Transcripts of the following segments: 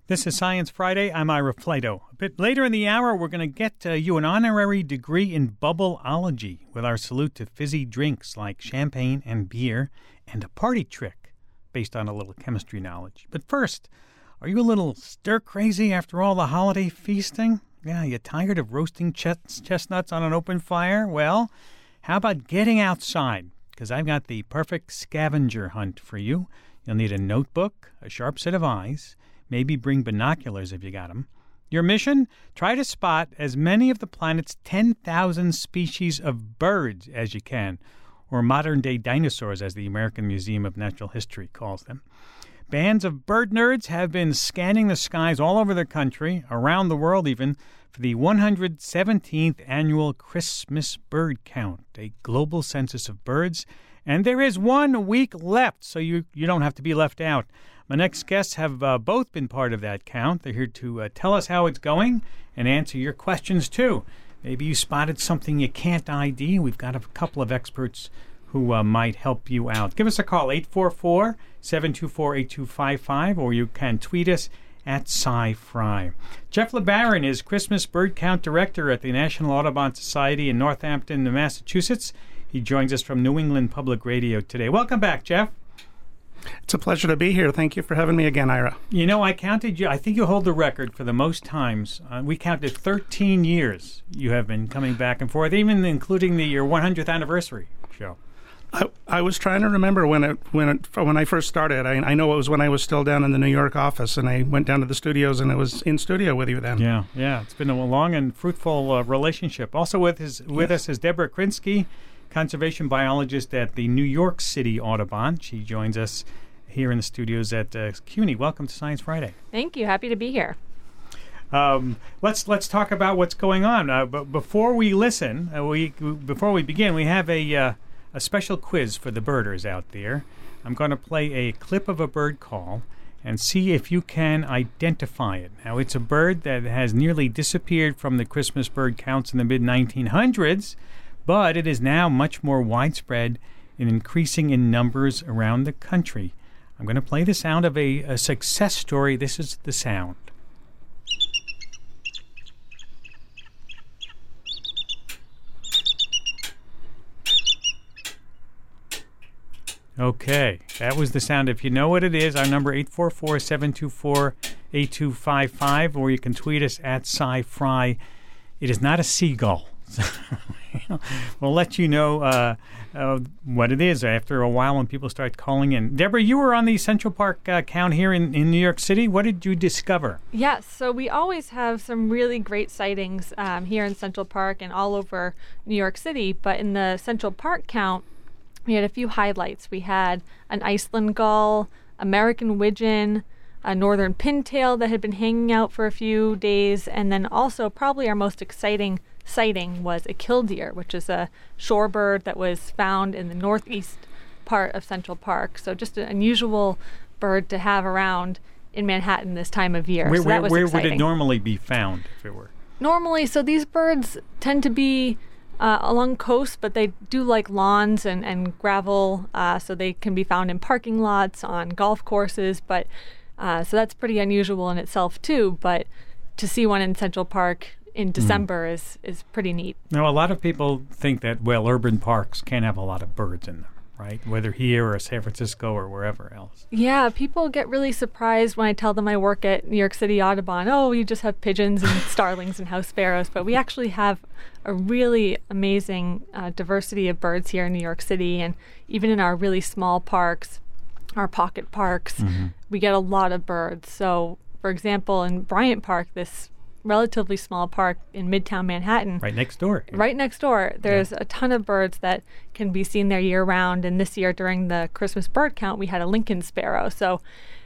This is Science Friday. I'm Ira Flato. A bit later in the hour, we're going to get you an honorary degree in bubbleology with our salute to fizzy drinks like champagne and beer and a party trick based on a little chemistry knowledge. But first, are you a little stir-crazy after all the holiday feasting? Yeah, you tired of roasting chestnuts on an open fire? Well, how about getting outside? Because I've got the perfect scavenger hunt for you. You'll need a notebook, a sharp set of eyes, maybe bring binoculars if you got them. Your mission? Try to spot as many of the planet's 10,000 species of birds as you can, or modern-day dinosaurs, as the American Museum of Natural History calls them. Bands of bird nerds have been scanning the skies all over the country, around the world even, for the 117th annual Christmas bird count, a global census of birds. And there is 1 week left, so you don't have to be left out. My next guests have both been part of that count. They're here to tell us how it's going and answer your questions, too. Maybe you spotted something you can't ID. We've got a couple of experts who might help you out. Give us a call, 844-724-8255, or you can tweet us at SciFri. Jeff LeBaron is Christmas Bird Count Director at the National Audubon Society in Northampton, Massachusetts. He joins us from New England Public Radio today. Welcome back, Jeff. It's a pleasure to be here. Thank you for having me again, Ira. You know, I counted you. I think you hold the record for the most times. We counted 13 years you have been coming back and forth, even including your 100th anniversary show. I was trying to remember when I first started. I know it was when I was still down in the New York office, and I went down to the studios, and I was in studio with you then. Yeah. It's been a long and fruitful relationship. Also with us is Deborah Krinsky, conservation biologist at the New York City Audubon. She joins us here in the studios at CUNY. Welcome to Science Friday. Thank you. Happy to be here. Let's talk about what's going on. But before we listen, before we begin, we have a special quiz for the birders out there. I'm going to play a clip of a bird call and see if you can identify it. Now, it's a bird that has nearly disappeared from the Christmas bird counts in the mid-1900s, but it is now much more widespread and increasing in numbers around the country. I'm going to play the sound of a success story. This is the sound. Okay, that was the sound. If you know what it is, our number 844-724-8255, or you can tweet us at SciFri. It is not a seagull. We'll let you know what it is after a while when people start calling in. Deborah, you were on the Central Park count here in New York City. What did you discover? Yes, so we always have some really great sightings here in Central Park and all over New York City. But in the Central Park count, we had a few highlights. We had an Iceland gull, American widgeon, a northern pintail that had been hanging out for a few days, and then also probably our most exciting sighting was a killdeer, which is a shorebird that was found in the northeast part of Central Park. So just an unusual bird to have around in Manhattan this time of year. Where exciting. Would it normally be found if it were? Normally, so these birds tend to be along coasts, but they do like lawns and gravel, so they can be found in parking lots, on golf courses, but so that's pretty unusual in itself too, but to see one in Central Park in December is pretty neat. Now, a lot of people think that, urban parks can't have a lot of birds in them, right? Whether here or San Francisco or wherever else. Yeah, people get really surprised when I tell them I work at New York City Audubon. Oh, you just have pigeons and starlings and house sparrows, but we actually have a really amazing diversity of birds here in New York City, and even in our really small parks, our pocket parks, we get a lot of birds. So, for example, in Bryant Park, this relatively small park in Midtown Manhattan. Right next door. Right next door. There's a ton of birds that can be seen there year-round, and this year during the Christmas bird count, we had a Lincoln sparrow. So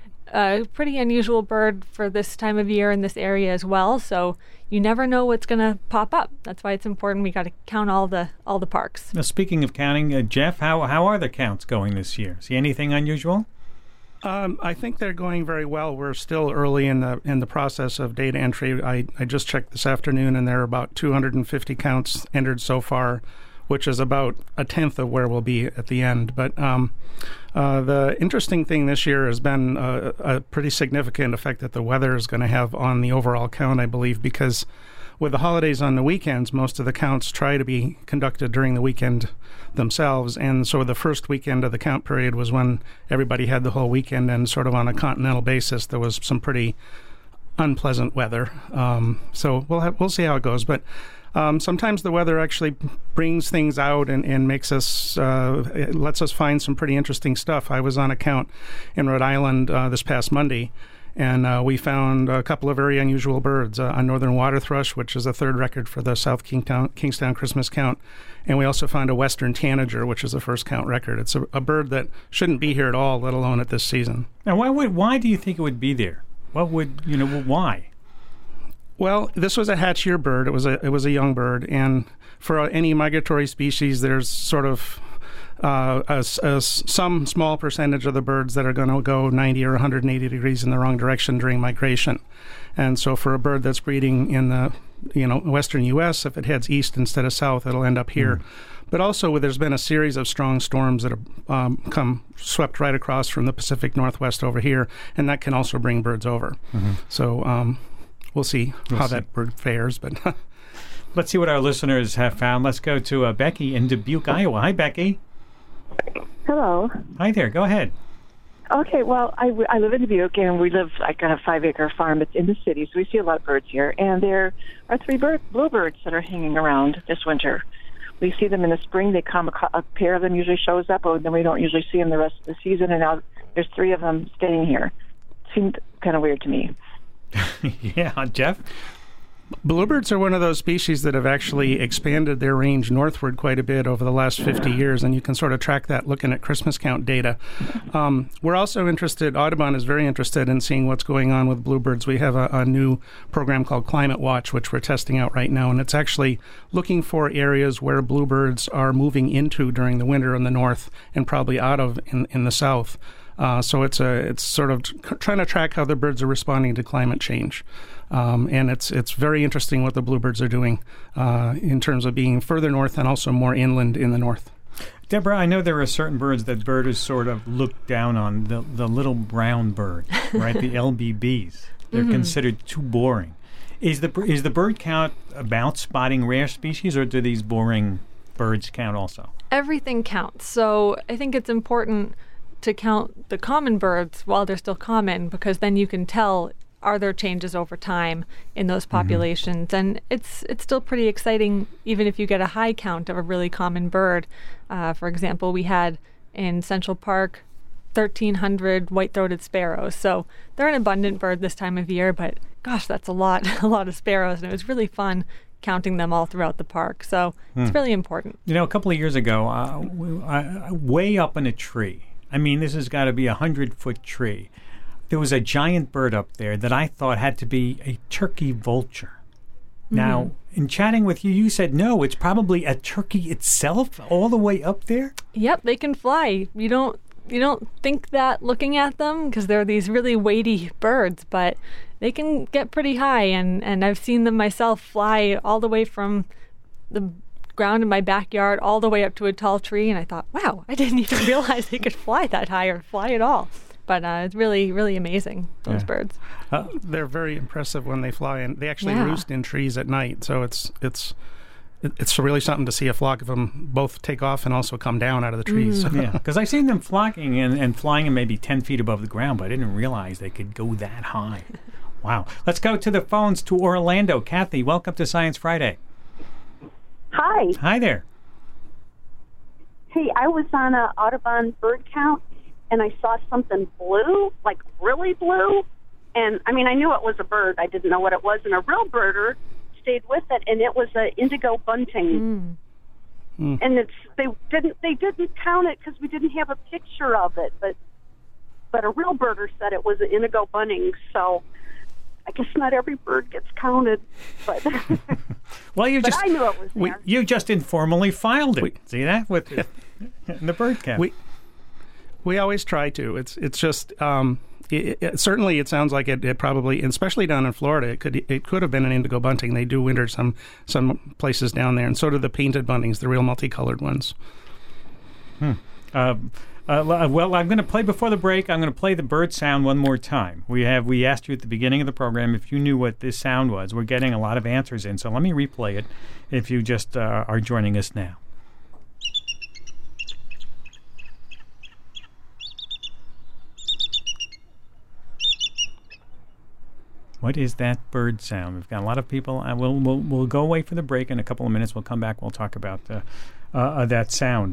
a pretty unusual bird for this time of year in this area as well. So you never know what's going to pop up. That's why it's important. We got to count all the parks. Now, speaking of counting, Jeff, how are the counts going this year? See anything unusual? I think they're going very well. We're still early in the process of data entry. I just checked this afternoon, and there are about 250 counts entered so far. which is about a tenth of where we'll be at the end. But the interesting thing this year has been a pretty significant effect that the weather is going to have on the overall count, I believe, because with the holidays on the weekends, most of the counts try to be conducted during the weekend themselves. And so the first weekend of the count period was when everybody had the whole weekend, and sort of on a continental basis, there was some pretty unpleasant weather. So we'll see how it goes. But sometimes the weather actually brings things out and makes us, it lets us find some pretty interesting stuff. I was on a count in Rhode Island this past Monday, and we found a couple of very unusual birds, a northern water thrush, which is a third record for the South Kingstown Christmas count. And we also found a western tanager, which is the first count record. It's a bird that shouldn't be here at all, let alone at this season. Now, why do you think it would be there? What would, why? Well, this was a hatchier bird. It was a young bird. And for any migratory species, there's sort of some small percentage of the birds that are going to go 90 or 180 degrees in the wrong direction during migration. And so for a bird that's breeding in the western U.S., if it heads east instead of south, it'll end up here. But also, there's been a series of strong storms that have come swept right across from the Pacific Northwest over here, and that can also bring birds over. So we'll see how that bird fares. But let's see what our listeners have found. Let's go to Becky in Dubuque, Iowa. Hi, Becky. Hello. Hi there. Go ahead. Okay, well, I live in Dubuque, and we live like on a 5-acre farm. It's in the city, so we see a lot of birds here. And there are 3 bluebirds that are hanging around this winter. We see them in the spring. They come, a pair of them usually shows up, but then we don't usually see them the rest of the season. And now there's 3 of them staying here. Seemed kind of weird to me. Yeah, Jeff? Bluebirds are one of those species that have actually expanded their range northward quite a bit over the last 50 years, and you can sort of track that looking at Christmas count data. We're also interested, Audubon is very interested in seeing what's going on with bluebirds. We have a new program called Climate Watch, which we're testing out right now, and it's actually looking for areas where bluebirds are moving into during the winter in the north and probably out of in the south. So it's sort of trying to track how the birds are responding to climate change. And it's very interesting what the bluebirds are doing in terms of being further north and also more inland in the north. Deborah, I know there are certain birds that birders sort of look down on, the little brown bird, right? The LBBs. They're considered too boring. Is the bird count about spotting rare species, or do these boring birds count also? Everything counts. So I think it's important to count the common birds while they're still common, because then you can tell, are there changes over time in those populations? And it's still pretty exciting, even if you get a high count of a really common bird. For example, we had in Central Park 1,300 white-throated sparrows. So they're an abundant bird this time of year, but gosh, that's a lot of sparrows. And it was really fun counting them all throughout the park. So it's really important. A couple of years ago, way up in a tree, I mean, this has got to be a 100-foot tree, there was a giant bird up there that I thought had to be a turkey vulture. Now, in chatting with you, you said, no, it's probably a turkey itself all the way up there? Yep, they can fly. You don't think that looking at them, because they're these really weighty birds, but they can get pretty high, and I've seen them myself fly all the way from the ground in my backyard all the way up to a tall tree, and I thought, wow, I didn't even realize they could fly that high or fly at all. But it's really, really amazing, those birds. They're very impressive when they fly, and they actually roost in trees at night. So it's really something to see a flock of them both take off and also come down out of the trees. Yeah, because I've seen them flocking and flying in maybe 10 feet above the ground, but I didn't realize they could go that high. Wow. Let's go to the phones to Orlando. Kathy, welcome to Science Friday. Hi. Hi there. Hey, I was on a Audubon bird count, and I saw something blue, like really blue. And, I mean, I knew it was a bird. I didn't know what it was. And a real birder stayed with it, and it was an indigo bunting. And they didn't count it because we didn't have a picture of it. But a real birder said it was an indigo bunting. So I guess not every bird gets counted, but well, I knew it was there. You just informally filed it. See that with the bird count? We always try to. It's just certainly it sounds like it probably, especially down in Florida, it could have been an indigo bunting. They do winter some places down there, and so do the painted buntings, the real multicolored ones. Well, I'm going to play before the break. I'm going to play the bird sound one more time. We asked you at the beginning of the program if you knew what this sound was. We're getting a lot of answers in, so let me replay it if you just are joining us now. What is that bird sound? We've got a lot of people. We'll go away for the break in a couple of minutes. We'll come back. We'll talk about that sound.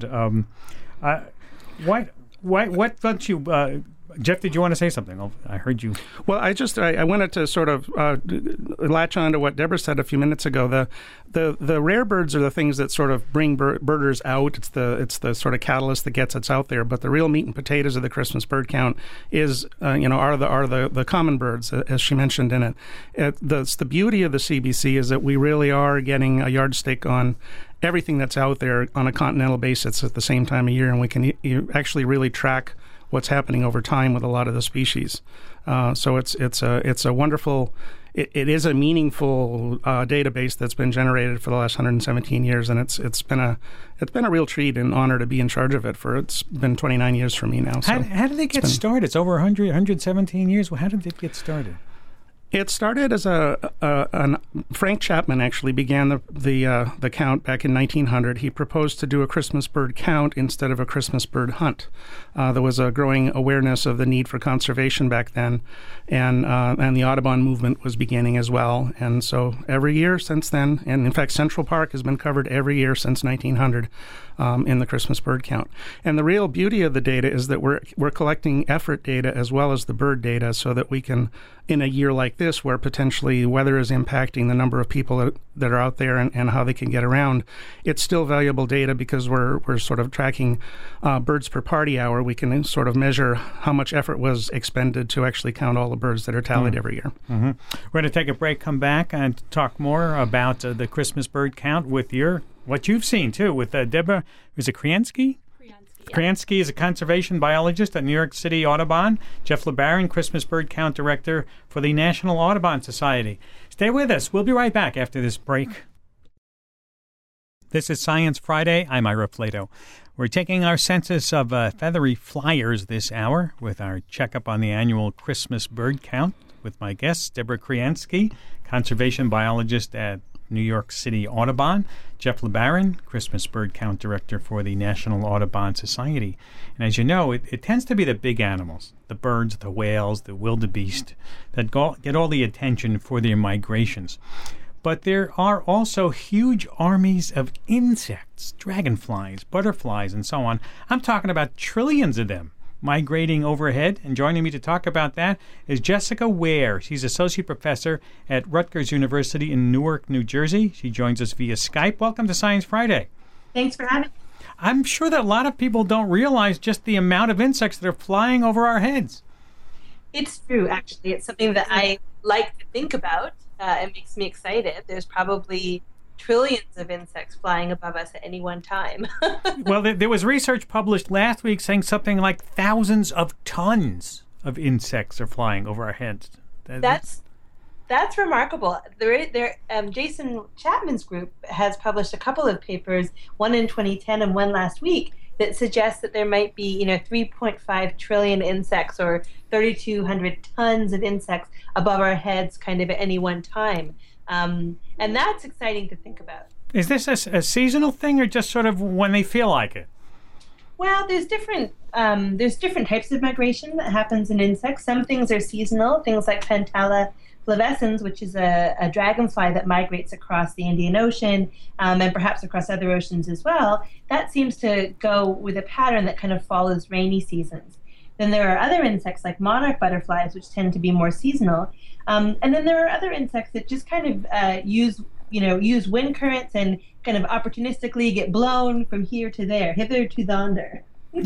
What don't you, Jeff? Did you want to say something? I heard you. Well, I wanted to sort of latch on to what Deborah said a few minutes ago. The rare birds are the things that sort of bring birders out. It's the sort of catalyst that gets us out there. But the real meat and potatoes of the Christmas bird count is are the common birds, as she mentioned in it. The beauty of the CBC is that we really are getting a yardstick on everything that's out there on a continental basis at the same time of year, and we can actually really track what's happening over time with a lot of the species. So it's a wonderful. It is a meaningful database that's been generated for the last 117 years, and it's been a real treat and honor to be in charge of it. It's been 29 years for me now. So how did it get started? It's over 117 years. Well, how did it get started? It started as Frank Chapman actually began the count back in 1900. He proposed to do a Christmas bird count instead of a Christmas bird hunt. There was a growing awareness of the need for conservation back then, and the Audubon movement was beginning as well. And so every year since then, and in fact Central Park has been covered every year since 1900 in the Christmas bird count. And the real beauty of the data is that we're collecting effort data as well as the bird data, so that we can, in a year like this where potentially weather is impacting the number of people that are out there and how they can get around, it's still valuable data because we're sort of tracking birds per party hour. We can sort of measure how much effort was expended to actually count all the birds that are tallied every year. Mm-hmm. We're going to take a break, come back, and talk more about the Christmas bird count with what you've seen, too, with Deborah, is it Kriansky? Kriansky is a conservation biologist at New York City Audubon. Jeff LeBaron, Christmas Bird Count Director for the National Audubon Society. Stay with us. We'll be right back after this break. This is Science Friday. I'm Ira Flato. We're taking our census of feathery flyers this hour with our checkup on the annual Christmas bird count with my guests, Deborah Kriansky, conservation biologist at New York City Audubon, Jeff LeBaron, Christmas Bird Count Director for the National Audubon Society. And as you know, it tends to be the big animals, the birds, the whales, the wildebeest, that get all the attention for their migrations. But there are also huge armies of insects, dragonflies, butterflies, and so on. I'm talking about trillions of them migrating overhead, and joining me to talk about that is Jessica Ware. She's Associate Professor at Rutgers University in Newark, New Jersey. She joins us via Skype. Welcome to Science Friday. Thanks for having me. I'm sure that a lot of people don't realize just the amount of insects that are flying over our heads. It's true, actually. It's something that I like to think about. It makes me excited. There's probably trillions of insects flying above us at any one time. Well, there was research published last week saying something like thousands of tons of insects are flying over our heads. That's remarkable. Jason Chapman's group has published a couple of papers, one in 2010 and one last week, that suggests that there might be 3.5 trillion insects or 3,200 tons of insects above our heads kind of at any one time. And that's exciting to think about. Is this a seasonal thing or just sort of when they feel like it? Well, there's different types of migration that happens in insects. Some things are seasonal, things like Pantala flavescens, which is a dragonfly that migrates across the Indian Ocean and perhaps across other oceans as well. That seems to go with a pattern that kind of follows rainy seasons. Then there are other insects like monarch butterflies, which tend to be more seasonal. And then there are other insects that just kind of use wind currents and kind of opportunistically get blown from here to there, hither to thonder.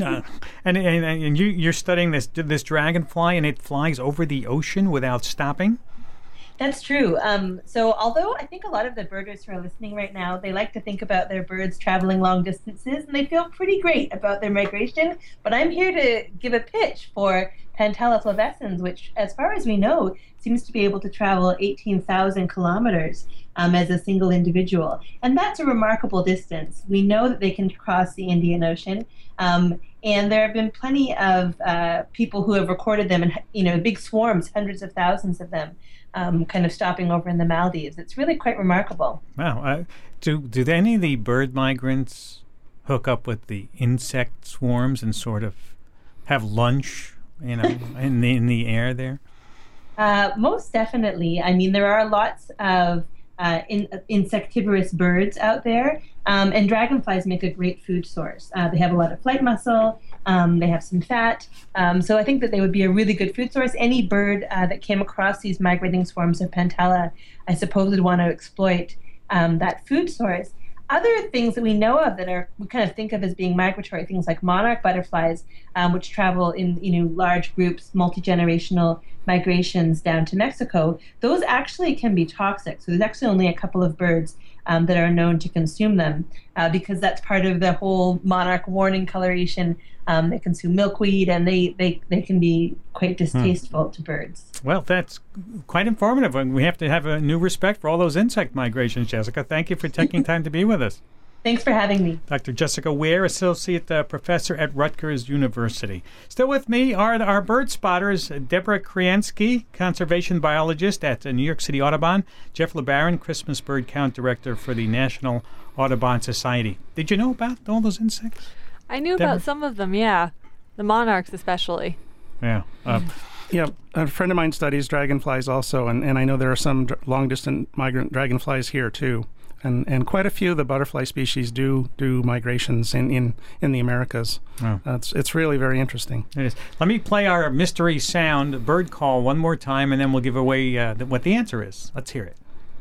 And you're studying this dragonfly, and it flies over the ocean without stopping? That's true. So although I think a lot of the birders who are listening right now, they like to think about their birds traveling long distances, and they feel pretty great about their migration. But I'm here to give a pitch for Pantala flavescens, which, as far as we know, seems to be able to travel 18,000 kilometers as a single individual. And that's a remarkable distance. We know that they can cross the Indian Ocean. And there have been plenty of people who have recorded them in, big swarms, hundreds of thousands of them, kind of stopping over in the Maldives. It's really quite remarkable. Wow. Do any of the bird migrants hook up with the insect swarms and sort of have lunch, in the air there? Most definitely. I mean, there are lots of insectivorous birds out there, and dragonflies make a great food source. They have a lot of flight muscle. They have some fat. So I think that they would be a really good food source. Any bird that came across these migrating swarms of Pantala, I suppose, would want to exploit that food source. Other things that we know of that we kind of think of as being migratory, things like monarch butterflies, which travel in large groups, multi-generational migrations down to Mexico, those actually can be toxic. So there's actually only a couple of birds that are known to consume them because that's part of the whole monarch warning coloration. They consume milkweed, and they can be quite distasteful to birds. Well, that's quite informative. And we have to have a new respect for all those insect migrations, Jessica. Thank you for taking time to be with us. Thanks for having me. Dr. Jessica Ware, Associate Professor at Rutgers University. Still with me are our bird spotters, Deborah Kriansky, Conservation Biologist at the New York City Audubon, Jeff LeBaron, Christmas Bird Count Director for the National Audubon Society. Did you know about all those insects? I knew Deborah? about some of them, yeah. The monarchs especially. Yeah. Yeah, a friend of mine studies dragonflies also, and I know there are some long-distance migrant dragonflies here too. And quite a few of the butterfly species do migrations in the Americas. Oh. It's really very interesting. It is. Let me play our mystery sound bird call one more time, and then we'll give away what the answer is. Let's hear it.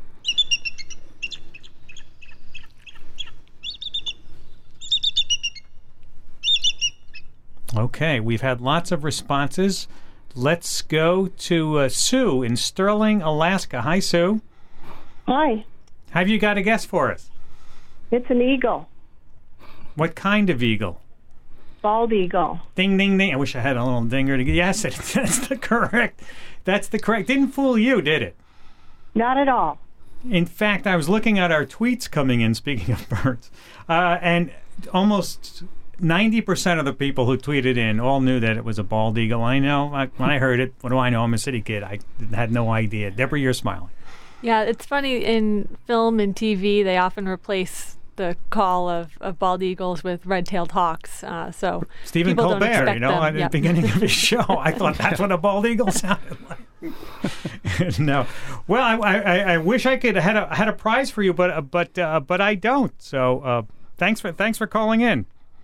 Okay, we've had lots of responses. Let's go to Sue in Sterling, Alaska. Hi, Sue. Hi. Have you got a guess for us? It's an eagle. What kind of eagle? Bald eagle. Ding, ding, ding. I wish I had a little dinger to get. Yes, that's the correct. That's the correct. Didn't fool you, did it? Not at all. In fact, I was looking at our tweets coming in, speaking of birds, and almost 90% of the people who tweeted in all knew that it was a bald eagle. I know. When I heard it, what do I know? I'm a city kid. I had no idea. Deborah, you're smiling. Yeah, it's funny, in film and TV, they often replace the call of bald eagles with red-tailed hawks. So Stephen people don't Colbert, expect them. at the beginning of his show, I thought that's what a bald eagle sounded like. No, well, I wish I could had a prize for you, but I don't. So thanks for calling in.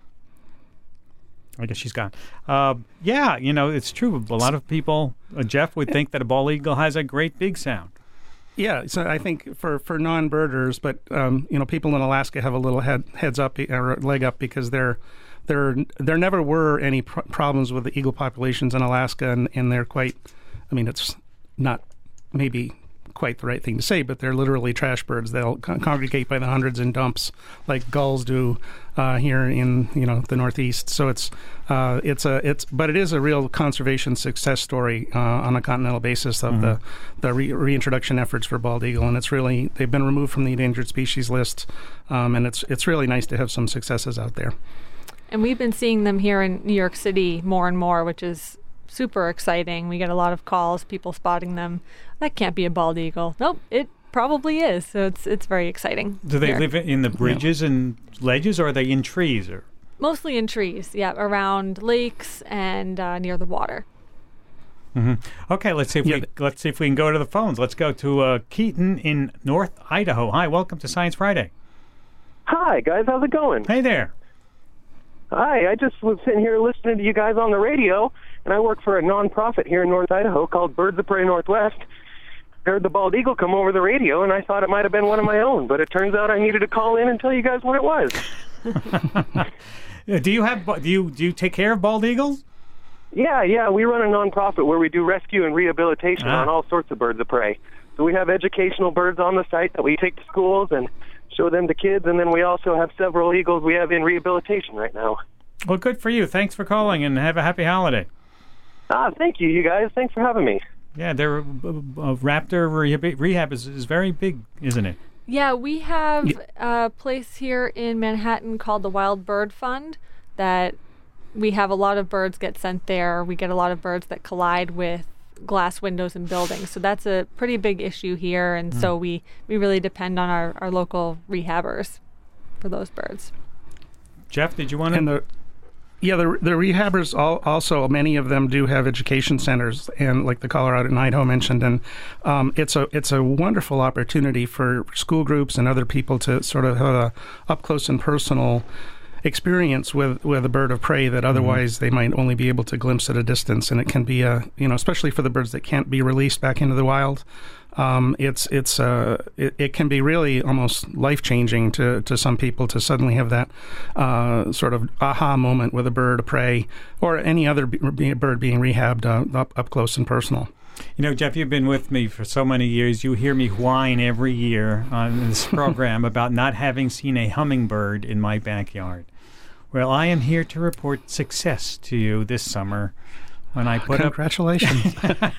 I guess she's gone. Yeah, it's true. A lot of people, Jeff, would think that a bald eagle has a great big sound. Yeah, so I think for non-birders, but people in Alaska have a little heads up or leg up because there never were any problems with the eagle populations in Alaska, and they're quite. I mean, it's not maybe quite the right thing to say, but they're literally trash birds. They'll congregate by the hundreds in dumps, like gulls do here in the Northeast. So but it is a real conservation success story on a continental basis of the reintroduction efforts for bald eagle, and they've been removed from the endangered species list, and it's really nice to have some successes out there. And we've been seeing them here in New York City more and more, which is super exciting. We get a lot of calls, people spotting them. That can't be a bald eagle. Nope, it probably is. So it's very exciting. Do they live in the bridges and ledges, or are they in trees? Or mostly in trees, yeah, around lakes and near the water. Mm-hmm. Okay, let's see if we can go to the phones. Let's go to Keaton in North Idaho. Hi, welcome to Science Friday. Hi, guys. How's it going? Hey there. Hi, I just was sitting here listening to you guys on the radio, and I work for a nonprofit here in North Idaho called Birds of Prey Northwest. Heard the bald eagle come over the radio, and I thought it might have been one of my own, but it turns out I needed to call in and tell you guys what it was. Do you take care of bald eagles? Yeah, we run a nonprofit where we do rescue and rehabilitation on all sorts of birds of prey. So we have educational birds on the site that we take to schools and show them to kids, and then we also have several eagles we have in rehabilitation right now. Well, good for you. Thanks for calling, and have a happy holiday. Thank you, you guys. Thanks for having me. Yeah, raptor rehab is very big, isn't it? Yeah, we have a place here in Manhattan called the Wild Bird Fund that we have a lot of birds get sent there. We get a lot of birds that collide with glass windows in buildings. So that's a pretty big issue here. And so we really depend on our local rehabbers for those birds. Jeff, did you want to? The rehabbers also, many of them do have education centers, and like the Colorado and Idaho mentioned, and it's a wonderful opportunity for school groups and other people to sort of have a up close and personal experience with a bird of prey that otherwise they might only be able to glimpse at a distance. And it can be especially for the birds that can't be released back into the wild. It can be really almost life-changing to some people to suddenly have that sort of aha moment with a bird of prey or any other bird being rehabbed up close and personal. You know, Jeff, you've been with me for so many years. You hear me whine every year on this program about not having seen a hummingbird in my backyard. Well, I am here to report success to you this summer. When I put Congratulations.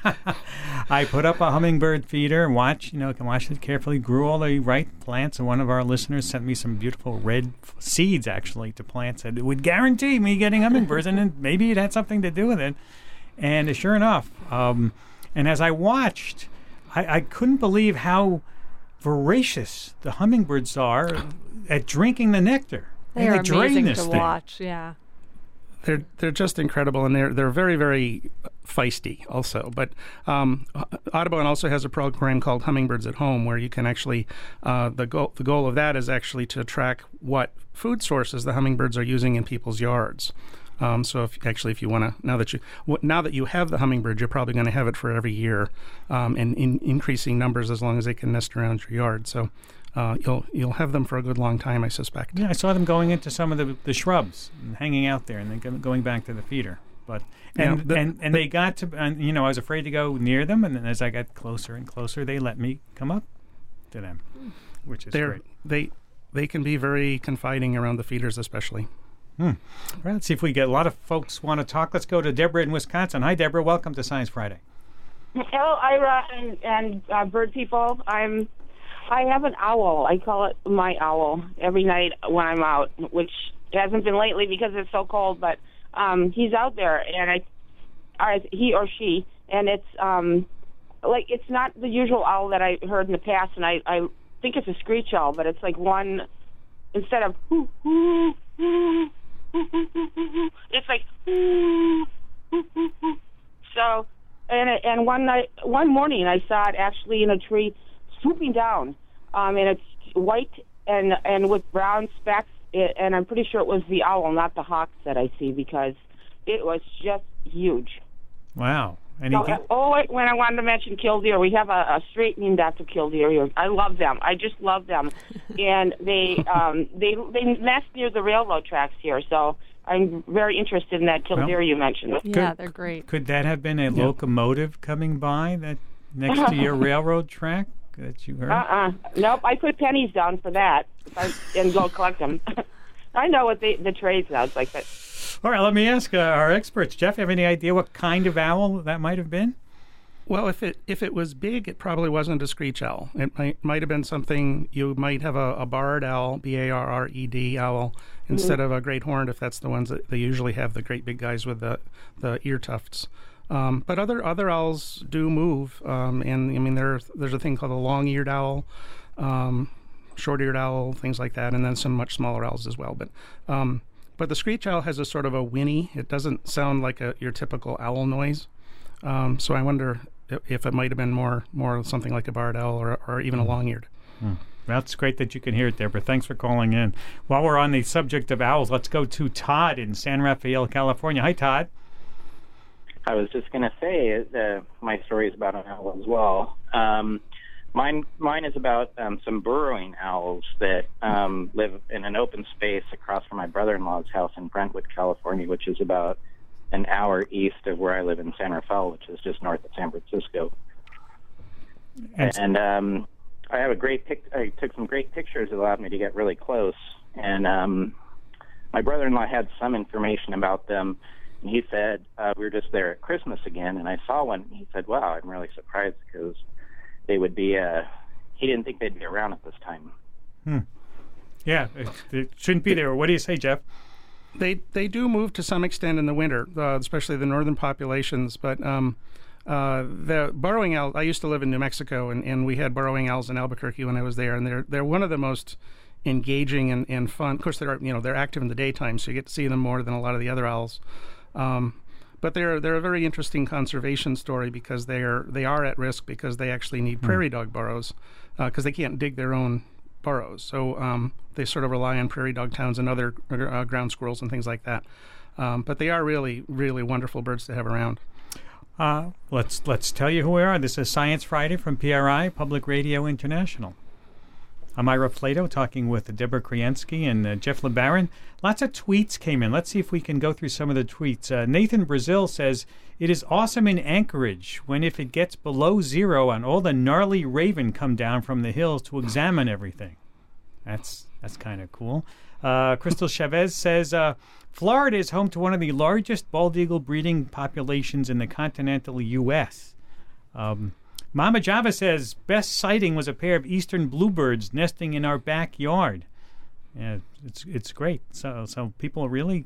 I put up a hummingbird feeder and can watch it carefully, grew all the right plants, and one of our listeners sent me some beautiful red seeds, actually, to plants that would guarantee me getting hummingbirds, and then maybe it had something to do with it. And sure enough, and as I watched, I couldn't believe how voracious the hummingbirds are at drinking the nectar. They are amazing to thing. watch, yeah. They're just incredible, and they're very, very feisty also. But Audubon also has a program called Hummingbirds at Home, where you can actually the goal of that is actually to track what food sources the hummingbirds are using in people's yards. So if you want to, now that you have the hummingbird, you're probably going to have it for every year, and in increasing numbers as long as they can nest around your yard. So. You'll have them for a good long time, I suspect. Yeah, I saw them going into some of the shrubs and hanging out there, and then going back to the feeder. But they got to, I was afraid to go near them, and then as I got closer and closer, they let me come up to them, which is great. They can be very confiding around the feeders, especially. All right, let's see if we get a lot of folks want to talk. Let's go to Deborah in Wisconsin. Hi, Deborah. Welcome to Science Friday. Hello, Ira and bird people. I have an owl. I call it my owl every night when I'm out, which hasn't been lately because it's so cold. But he's out there, and he or she, and it's it's not the usual owl that I heard in the past, and I think it's a screech owl, but it's like one instead of hoo, hoo, hoo, hoo, hoo, hoo, hoo, it's like hoo, hoo, hoo, hoo. So, and one morning I saw it actually in a tree, swooping down, and it's white and with brown specks, and I'm pretty sure it was the owl, not the hawks that I see, because it was just huge. Wow. When I wanted to mention killdeer, we have a street named after killdeer here. I love them. I just love them, and they nest near the railroad tracks here. So I'm very interested in that killdeer you mentioned. Yeah, they're great. Could that have been a locomotive coming by that next to your railroad track that you heard? Nope. I put pennies down for that and go collect them. I know what the trade sounds like. But all right, let me ask our experts. Jeff, have any idea what kind of owl that might have been? Well, if it was big, it probably wasn't a screech owl. It might have been something. You might have a barred owl, B-A-R-R-E-D owl, instead of a great horned, if that's the ones that they usually have, the great big guys with the ear tufts. But other owls do move, and I mean there's a thing called a long-eared owl, short-eared owl, things like that, and then some much smaller owls as well. But the screech owl has a sort of a whinny. It doesn't sound like your typical owl noise. So I wonder if it might have been more something like a barred owl or even a long-eared. That's great that you can hear it, Deborah. Thanks for calling in. While we're on the subject of owls, let's go to Todd in San Rafael, California. Hi, Todd. I was just going to say my story is about an owl as well. Mine is about some burrowing owls that live in an open space across from my brother-in-law's house in Brentwood, California, which is about an hour east of where I live in San Rafael, which is just north of San Francisco. And I have I took some great pictures that allowed me to get really close. And my brother-in-law had some information about them. And he said, we were just there at Christmas again, and I saw one. And he said, wow, I'm really surprised because they would be, he didn't think they'd be around at this time. Yeah, it shouldn't be there. What do you say, Jeff? They do move to some extent in the winter, especially the northern populations. But the burrowing owl, I used to live in New Mexico, and we had burrowing owls in Albuquerque when I was there, and they're one of the most engaging and fun. Of course, they're active in the daytime, so you get to see them more than a lot of the other owls. But they're a very interesting conservation story because they are at risk because they actually need prairie dog burrows because they can't dig their own burrows. So they sort of rely on prairie dog towns and other ground squirrels and things like that. But they are really, really wonderful birds to have around. Let's tell you who we are. This is Science Friday from PRI, Public Radio International. I'm Ira Flato talking with Deborah Kriensky and Jeff LeBaron. Lots of tweets came in. Let's see if we can go through some of the tweets. Nathan Brazil says, it is awesome in Anchorage when if it gets below zero and all the gnarly raven come down from the hills to examine everything. That's kind of cool. Crystal Chavez says, Florida is home to one of the largest bald eagle breeding populations in the continental U.S. Mama Java says, best sighting was a pair of eastern bluebirds nesting in our backyard. Yeah, it's great. So people really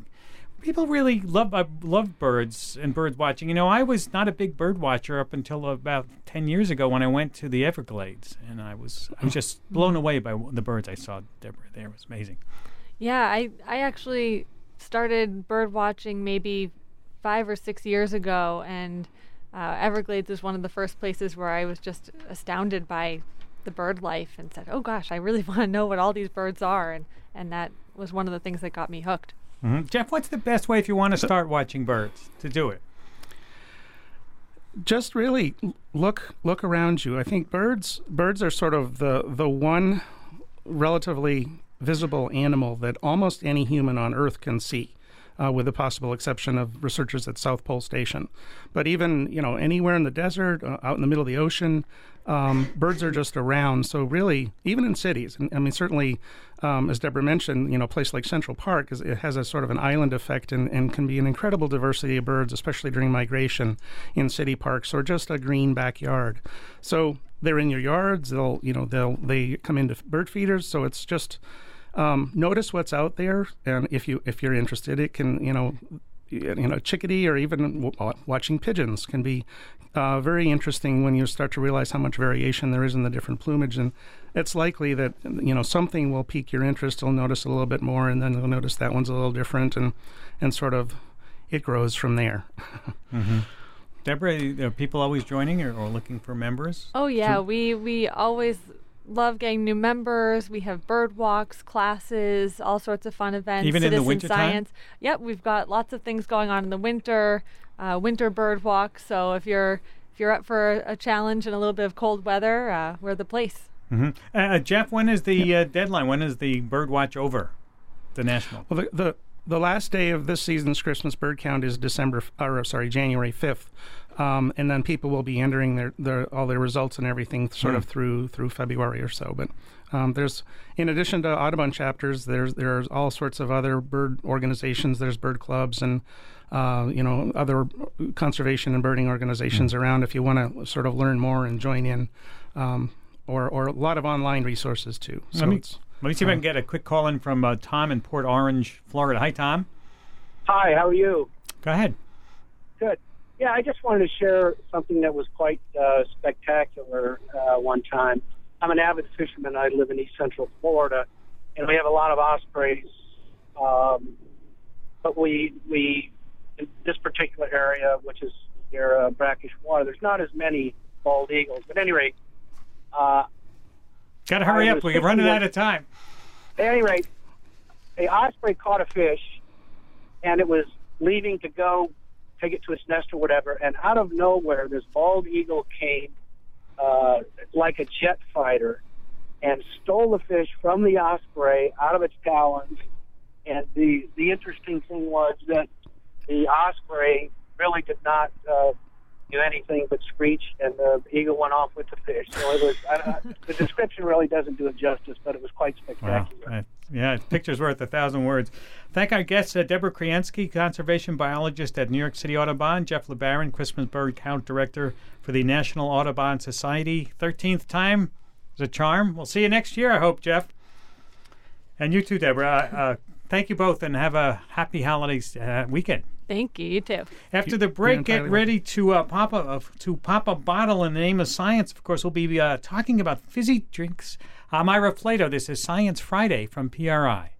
love birds and bird watching. You know, I was not a big bird watcher up until about 10 years ago when I went to the Everglades, and I was just blown away by the birds I saw, Deborah. There, it was amazing. Yeah, I actually started bird watching maybe 5 or 6 years ago, and Everglades is one of the first places where I was just astounded by the bird life and said, oh gosh, I really want to know what all these birds are, and that was one of the things that got me hooked. Mm-hmm. Jeff, what's the best way if you want to start watching birds to do it? Just really look around you. I think birds are sort of the one relatively visible animal that almost any human on Earth can see. With the possible exception of researchers at South Pole Station. But even, anywhere in the desert, out in the middle of the ocean, birds are just around. So really, even in cities, and I mean, certainly, as Deborah mentioned, a place like Central Park, it has a sort of an island effect and can be an incredible diversity of birds, especially during migration in city parks or just a green backyard. So they're in your yards. They come into bird feeders. So it's just... notice what's out there, and if you're interested, it can chickadee or even watching pigeons can be very interesting when you start to realize how much variation there is in the different plumage, and it's likely that something will pique your interest. You'll notice a little bit more, and then you'll notice that one's a little different, and sort of it grows from there. Mm-hmm. Deborah, are people always joining or looking for members? Oh yeah, we always love getting new members. We have bird walks, classes, all sorts of fun events. Even in the winter science. time? Yep, we've got lots of things going on in the winter. Winter bird walk. So if you're up for a challenge and a little bit of cold weather, we're the place. Mm-hmm. Jeff, when is the deadline? When is the bird watch over? The national. Well, the last day of this season's Christmas bird count is January 5th. And then people will be entering all their results and everything sort of through February or so. But there's, in addition to Audubon chapters, there's all sorts of other bird organizations. There's bird clubs and other conservation and birding organizations around if you want to sort of learn more and join in, or a lot of online resources too. So let me see if I can get a quick call in from Tom in Port Orange, Florida. Hi, Tom. Hi, how are you? Go ahead. Good. Yeah, I just wanted to share something that was quite spectacular one time. I'm an avid fisherman. I live in East Central Florida, and we have a lot of ospreys. But we in this particular area, which is near brackish water, there's not as many bald eagles. But at any rate, got to hurry up. We're running out of time. At any rate, a osprey caught a fish, and it was leaving to go take it to its nest or whatever, and out of nowhere, this bald eagle came like a jet fighter and stole the fish from the osprey out of its talons. And the interesting thing was that the osprey really did not do anything but screech, and the eagle went off with the fish. So it was the description really doesn't do it justice, but it was quite spectacular. Wow. Yeah, picture's worth 1,000 words. Thank our guests, Deborah Kriensky, conservation biologist at New York City Audubon, Jeff LeBaron, Christmas Bird Count Director for the National Audubon Society. 13th time is a charm. We'll see you next year, I hope, Jeff. And you too, Deborah. Thank you both, and have a happy holidays weekend. Thank you. You too. After the break, get ready to pop a bottle in the name of science. Of course, we'll be talking about fizzy drinks. I'm Ira Flato. This is Science Friday from PRI.